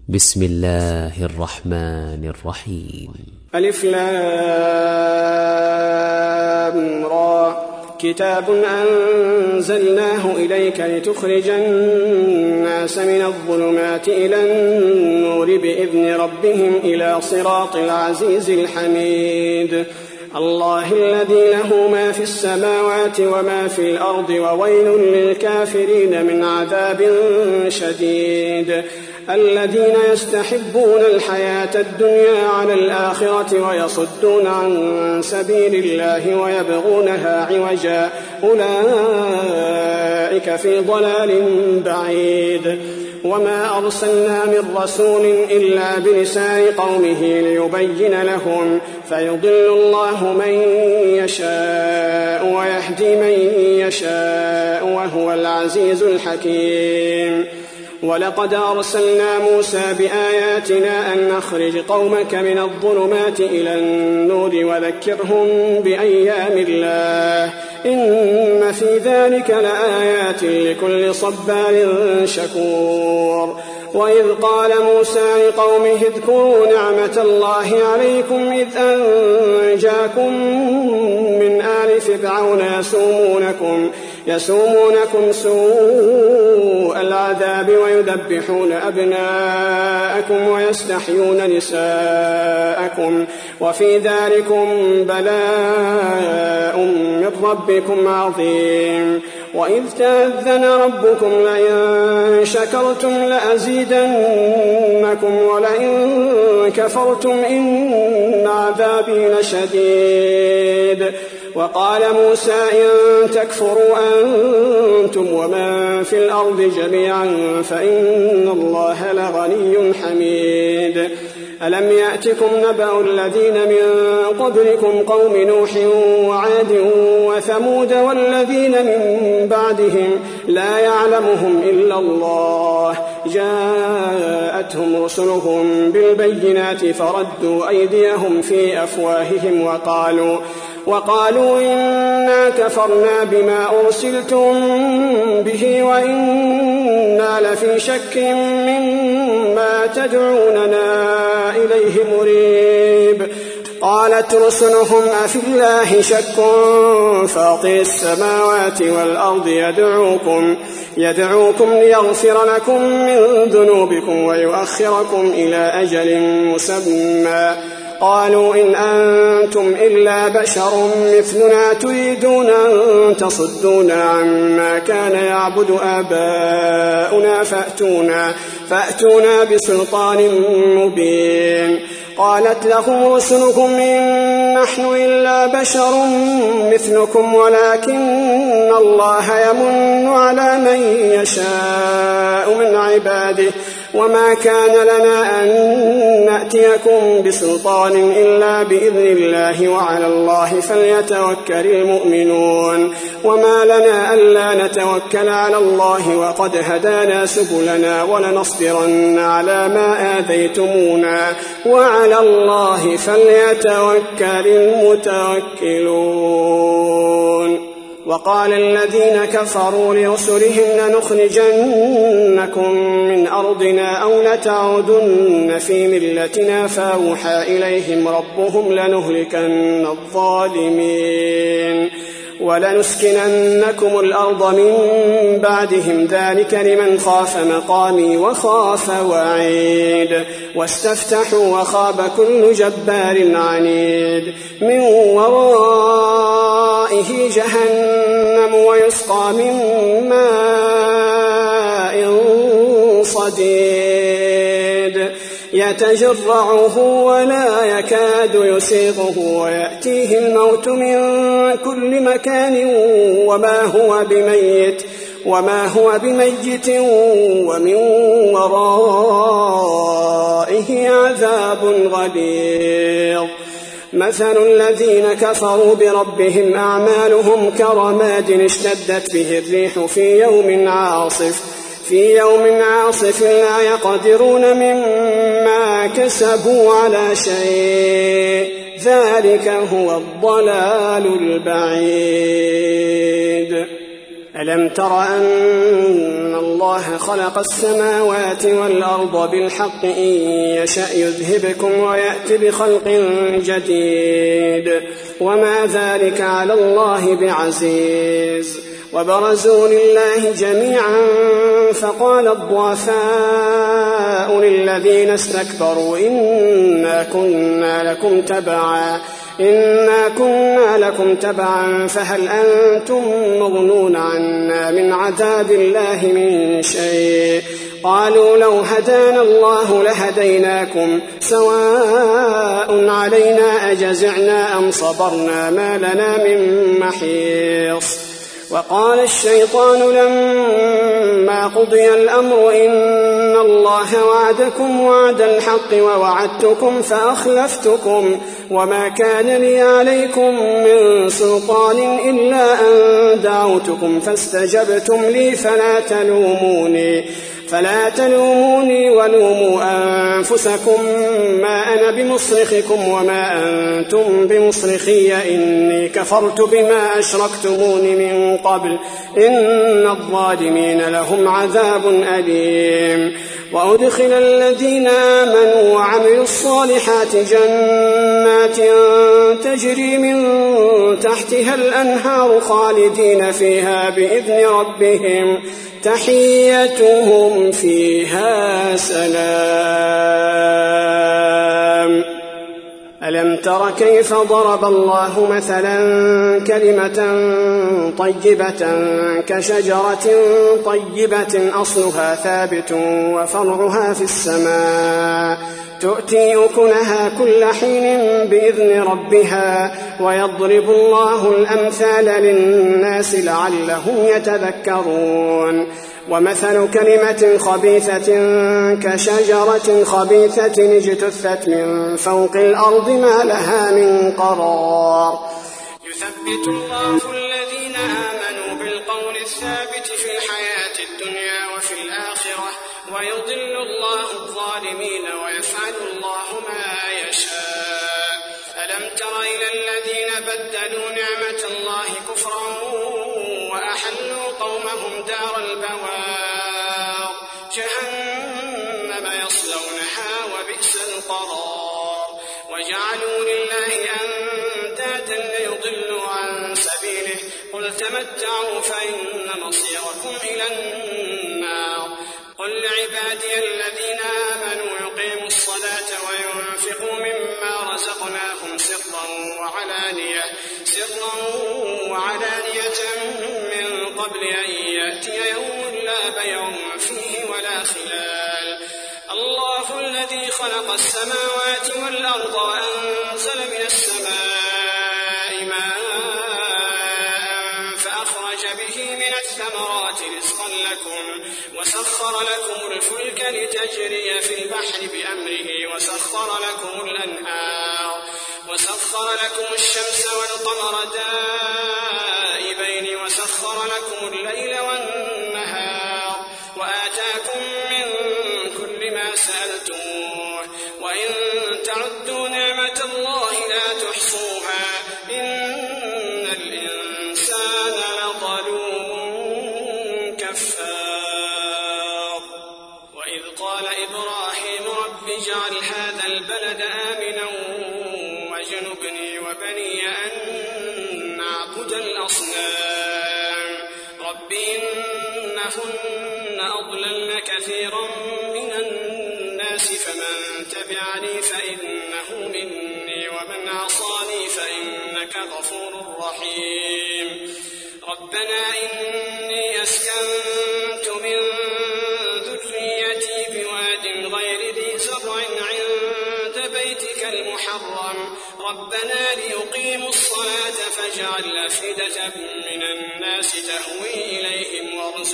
بسم الله الرحمن الرحيم. ألف لام را. كتاب أنزلناه إليك لتخرج الناس من الظلمات إلى النور بإذن ربهم إلى صراط العزيز الحميد. الله الذي له ما في السماوات وما في الأرض وويل للكافرين من عذاب شديد. الذين يستحبون الحياة الدنيا على الآخرة ويصدون عن سبيل الله ويبغونها عوجا أولئك في ضلال بعيد. وما أرسلنا من رسول إلا بلسان قومه ليبين لهم فيضل الله من يشاء ويهدي من يشاء وهو العزيز الحكيم. ولقد أرسلنا موسى بآياتنا أن نخرج قومك من الظلمات إلى النور وذكرهم بأيام الله إن في ذلك لآيات لكل صبار شكور. وإذ قال موسى لقومه اذكروا نعمة الله عليكم إذ أنجاكم من آل فرعون يسومونكم سوء العذاب ويذبحون أبناءكم ويستحيون نساءكم وفي ذلكم بلاء من ربكم عظيم. وإذ تأذن ربكم لئن شكرتم لأزيدنكم ولئن كفرتم إن عذابي لشديد. وقال موسى إن تكفروا أنتم ومن في الأرض جميعا فإن الله لغني حميد. ألم يأتكم نبأ الذين من قبلكم قوم نوح وعاد وثمود والذين من بعدهم لا يعلمهم إلا الله جاءتهم رسلهم بالبينات فردوا أيديهم في أفواههم وقالوا إنا كفرنا بما أرسلتم به وإنا لفي شك مما تدعوننا إليه مريب. قالت رسلهم أفي الله شك فاطر السماوات والأرض يدعوكم ليغفر لكم من ذنوبكم ويؤخركم إلى أجل مسمى. قالوا إن أنتم إلا بشر مثلنا تريدون أن تصدونا عما كان يعبد آباؤنا فأتونا بسلطان مبين. قالت لهم رسلهم إن نحن إلا بشر مثلكم ولكن الله يمن على من يشاء من عباده وما كان لنا أن نأتيكم بسلطان إلا بإذن الله وعلى الله فليتوكل المؤمنون. وما لنا ألا نتوكل على الله وقد هدانا سبلنا ولنصبرن على ما آذيتمونا وعلى الله فليتوكل المتوكلون. وقال الذين كفروا لرسلهم لنخرجنكم من أرضنا أو لتعودن في ملتنا فأوحى إليهم ربهم لنهلكن الظالمين ولنسكننكم الأرض من بعدهم ذلك لمن خاف مقامي وخاف وعيد. واستفتحوا وخاب كل جبار عنيد من ورائه جهنم ويسقى من ماء صديد يتجرعه ولا يكاد يسيغه ويأتيه الموت من كل مكان وما هو بميت ومن ورائه عذاب غليظ. مثل الذين كفروا بربهم أعمالهم كرماد اشتدت به الريح في يوم عاصف لا يقدرون مما كسبوا على شيء ذلك هو الضلال البعيد. ألم تر أن الله خلق السماوات والأرض بالحق إن يشأ يذهبكم ويأتي بخلق جديد وما ذلك على الله بعزيز. وبرزوا لله جميعا فقال الضعفاء للذين استكبروا إنا كنا لكم تبعا فهل أنتم مغنون عنا من عذاب الله من شيء. قالوا لو هدانا الله لهديناكم سواء علينا أجزعنا أم صبرنا ما لنا من محيص. وقال الشيطان لما قضي الأمر إن الله وعدكم وعد الحق ووعدتكم فأخلفتكم وما كان لي عليكم من سلطان إلا أن دعوتكم فاستجبتم لي فلا تلوموني ولوموا أنفسكم ما أنا بمصرخكم وما أنتم بمصرخي إني كفرت بما أشركتمون من قبل إن الظالمين لهم عذاب أليم. وأدخل الذين آمنوا وعملوا الصالحات جنات تجري من تحتها الأنهار خالدين فيها بإذن ربهم تحيتهم فيها سلام. ألم تر كيف ضرب الله مثلا كلمة طيبة كشجرة طيبة أصلها ثابت وفرعها في السماء تؤتي أكلها كل حين بإذن ربها ويضرب الله الأمثال للناس لعلهم يتذكرون. ومثل كلمة خبيثة كشجرة خبيثة اجتثت من فوق الأرض ما لها من قرار. يثبت الله الذين آمنوا بالقول الثابت في الحياة الدنيا وفي الآخرة ويضل الله الظالمين ويفعل الله ما يشاء. ألم تر إلى الذين بدلوا نعمة الله كفرا وأحلوا قومهم دار البوار جهنم يصلونها وبئس القرار. وجعلوا لله أندادا ليضلوا عن سبيله قل تمتعوا فإن مصيركم إلى النار. قل لعبادي الذين آمنوا يقيموا الصلاة وينفقوا مما رزقناهم سرا وعلانية من قبل أن يأتي يوم لا بيع فيه ولا خلال. الله الذي خلق السماوات والأرض وأنزل من السماء ماء فأخرج به من الثمرات رزقا لكم وسخر لكم الفلك لتجري في البحر بأمره وسخر لكم الأنهار وسخر لكم الشمس والقمر دائبين وسخر لكم الليل والنهار وآتاكم من كل ما سألتموه وإن تعدوا نعمة الله لا تحصوها إن الإنسان لظلوم كفار. وإذ قال إبراهيم رب اجعل هذا البلد آمنا واجنبني وبني أن نعبد الأصنام رب إنهن أضللن كثيرا من الناس فمن تبعني فإنه مني ومن عصاني فإنك غفور رحيم. ربنا إني أسكنت من ذريتي بواد غير ذي زرع عند بيتك المحرم ربنا ليقيموا الصلاة فاجعل أفئدة من الناس تهوي إليهم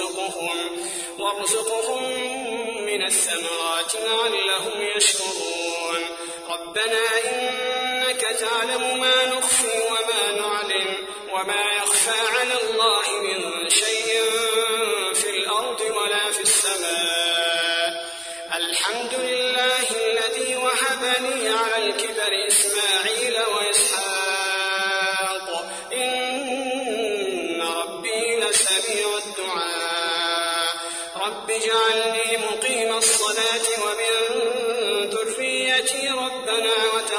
وارزقهم من الثمرات لعلهم يشكرون. ربنا إنك تعلم ما نخفي وما نعلن وما يخفى على الله من شيء في الأرض ولا في السماء. الحمد لله الذي وهب لي على الكبر إسماعيل وإسحاق إن ربي لسميع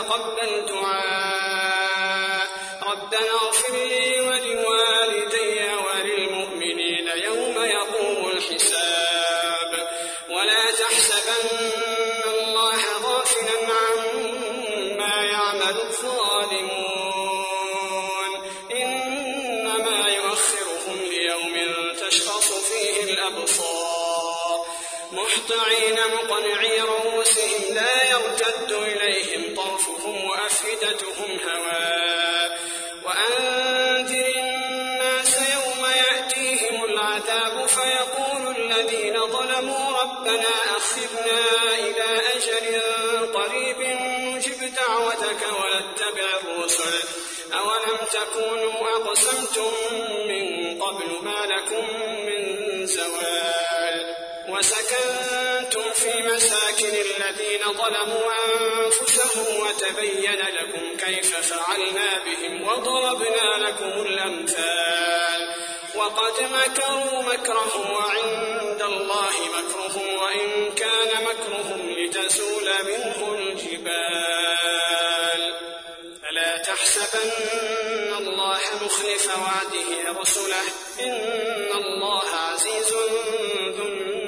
وتقبل دعاء ربنا اغفر لي ولوالدي وللمؤمنين يوم يقوم الحساب ولا تحسبن الله غافلا عما يعمل الظالمون إنما يؤخرهم ليوم تشخص فيه الأبصار مهطعين مقنعي رؤوسهم لا يرتد إليهم طرفهم وأفئدتهم هواء وأنذر الناس يوم يأتيهم العذاب فيقول الذين ظلموا ربنا أخرنا إلى أجل قريب نجب دعوتك ونتبع الرسل أولم تكونوا أقسمتم من قبل ما لكم من زوال وسكنتم في مساكن الذين ظلموا أنفسهم وتبين لكم كيف فعلنا بهم وضربنا لكم الأمثال وقد مكروا مكرهم وعند الله مكرهم وإن كان مكرهم لتزول منه الجبال فلا تحسبن الله مخلف وعده رسله إن الله عزيز ذو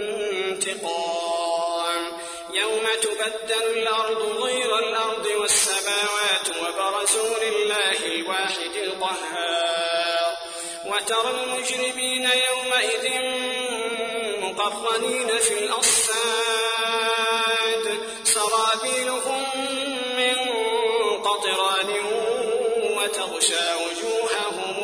انتقام يوم تبدل الأرض غير الأرض والسماوات وبرزوا لله الواحد القهار وترى المجرمين يومئذ مقرنين في الأصفاد سرابيلهم من قطران وتغشى وجوههم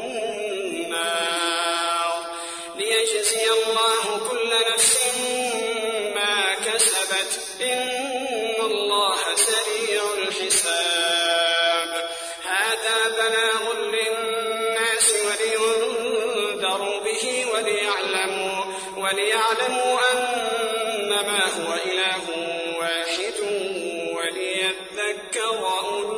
النار ليجزي الله كل نفس ما كسبت إن الله سريع الحساب هذا بلاغ للناس ولينذروا به وليعلموا أنما هو إله واحد وليذكر أولو